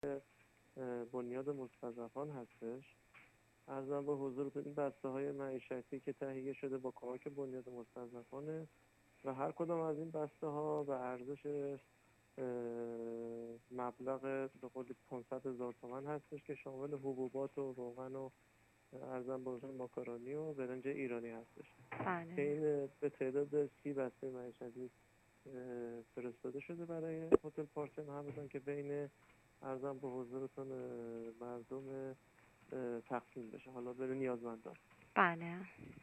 بنیاد مستضعفان هستش. عرضم به حضورتون این بسته‌های معیشتی که تهیه شده با کمک بنیاد مستضعفانه و هر کدام از این بسته‌ها به ارزش مبلغ به قول 500,000 تومان هستش که شامل حبوبات و روغن و ارزم به حضور ماکارونی و برنج ایرانی هستش. بله. که این به تعداد 30 بسته معیشتی فرستاده شده برای هتل پارسیان همدان که بین ارزم به حضورتون مردم تقسیم بشه، حالا بره نیازمندان. بله.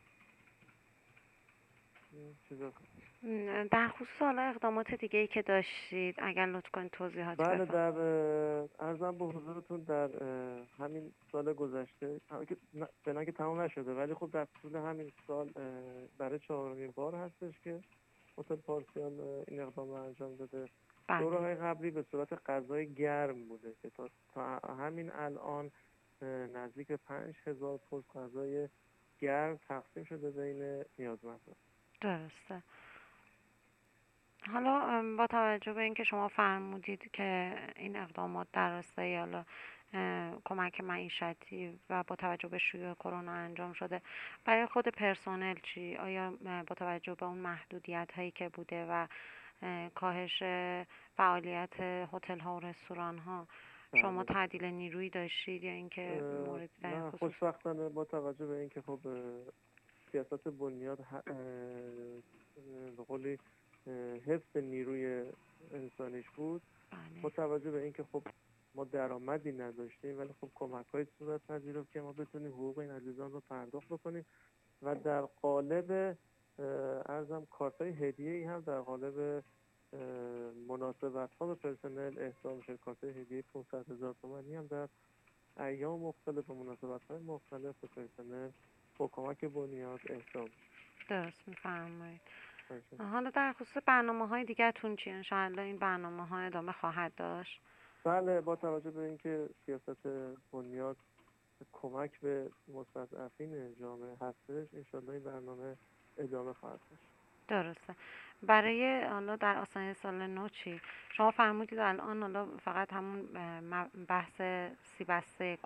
چیزا در خصوص حالا اقدامات دیگه ای که داشتید اگر لطف کنید توضیحاتی بله، بفرمایید. در ارزم به حضورتون در همین سال گذشته فعلا که تمام نشده ولی خب در طول همین سال برای 4مین بار هستش که هتل پارسیان این اقدام رو انجام داده. بله. دوره‌های قبلی به صورت غذای گرم بوده که تا همین الان نزدیک به 5,000 پست غذای گرم تقسیم شده بین نیازمندان. درسته. حالا با توجه به اینکه شما فرمودید که این اقدامات در راستای حالا کمک معیشتی و با توجه به شیوع کرونا انجام شده، برای خود پرسنل چی؟ آیا با توجه به اون محدودیت هایی که بوده و کاهش فعالیت هتل ها و رستوران ها شما تعدیل نیرویی داشتید یا اینکه موردی در این نه، خصوص؟ خوشبختانه با توجه به اینکه خب سیاست بنیاد به قولی حفظ نیروی انسانیش بود. بله. با توجه به اینکه خب ما درآمدی نداشتیم ولی خب کمک‌های صورت پذیرفت که ما بتونیم حقوق این عزیزان رو پرداخت بکنیم و در قالب ارزم کارت‌های هدیه‌ای هم در قالب مناسبت‌ها به پرسنل اهدا میشه. کارت‌های هدیه 500,000 تومانی هم در ایام مختلف و مناسبت‌های مختلف به پرسنل با کمک بنیاد اهدا میشه. درست می‌فرمایید. حالا در خصوص برنامه‌های دیگه‌تون چی؟ انشاءالله این برنامه‌ها ادامه خواهد داشت؟ بله، با توجه به اینکه سیاست بنیاد کمک به مستضعفین جامعه هستش، انشاءالله این برنامه ادامه خواهد داشت. درسته. برای حالا در آستانه سال نو چی؟ شما فرمودید الان حالا فقط همون بحث 30 بسته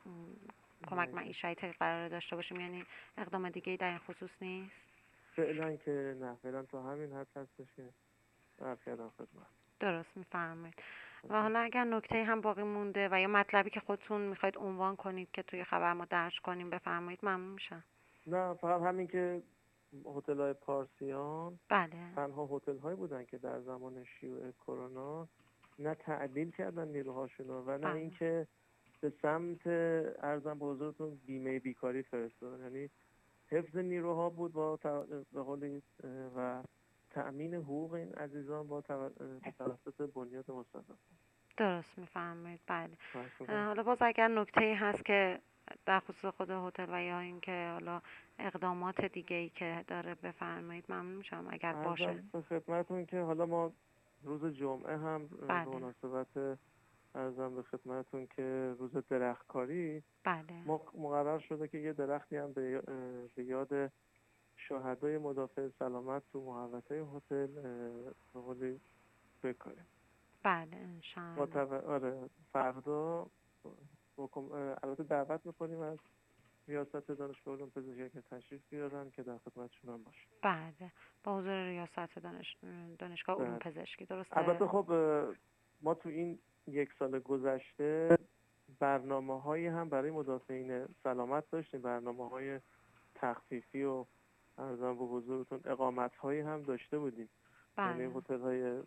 کمک معیشتی قرار داشته باشیم، یعنی اقدام دیگه‌ای در این خصوص نیست؟ فعلا که نه، فعلا تا همین حد هستش که عرض کردم خدمت. درست می‌فرمایید. و حالا اگر نکته هم باقی مونده و یا مطلبی که خودتون میخواید عنوان کنید که توی خبر ما درج کنیم بفرمایید، ممنون میشم. نه، فقط همین که هتل‌های پارسیان بله. تنها هتل‌هایی بودن که در زمان شیوع کرونا نه تعدیل کردن نیروهاشونو و نه اینکه به سمت ارزم به حضورتون بیمه بیکاری فرستادن. یعنی حفظ نیروها بود به قولی و تأمین حقوق این عزیزان با توسط بنیاد مستضعفان. درست میفرمایید. بله. حالا باز اگر نکته‌ای هست که در خصوص خود هتل و یا اینکه حالا اقدامات دیگه‌ای که داره بفرمایید ممنون میشم اگر باشه. به خدمتتون که حالا ما روز جمعه هم به مناسبت عرضم به خدمتتون که روز درختکاری ما مقرر شده که یه درختی هم به یاد شهدای مدافع سلامت تو محوطه هتل به قولی بکاریم. بله انشاءالله. آره، فردا البته دعوت میکنیم از ریاست دانشگاه علوم پزشکی که تشریف بیارن که در خدمتشون هم باشه. بله، با حضور ریاست دانشگاه علوم پزشکی. درسته؟ البته خب ما تو این یک سال گذشته برنامه‌هایی هم برای مدافعین سلامت داشتیم، برنامه‌های تخفیفی و عرضم به حضورتون اقامت‌هایی هم داشته بودیم. یعنی هتل‌های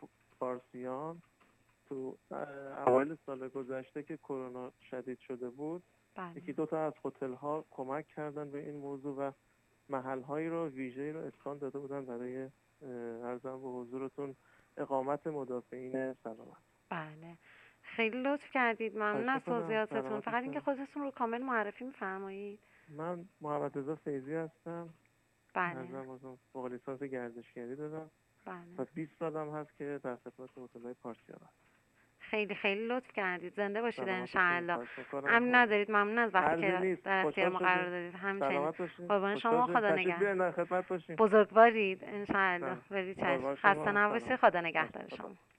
پارسیان تو اوایل سال گذشته که کرونا شدید شده بود یکی دو تا از هتل‌ها کمک کردن به این موضوع و محل‌هایی رو ویژه‌ای رو اسکان داده بودن برای عرضم به حضورتون اقامت مدافعین سلامت. بله، خیلی لطف کردید. ممنون از توضیحاتتون. فقط اینکه خودتون رو کامل معرفی می‌فرمایید. من محمد رضا فیضی هستم. بله. فوق لیسانس گردشگری دارم. بله. پس 20 سالم هست که در خدمت هتل‌های پارسیان هستم. خیلی خیلی لطف کردید. زنده باشید انشاءالله. امن ندارید. ممنون از وقتی که در اختیار ما قرار دادید. همچنین قربان شما. خدا نگهدار. بزرگوارید انشاءالله. خسته نباشید. خدا نگهدار شما.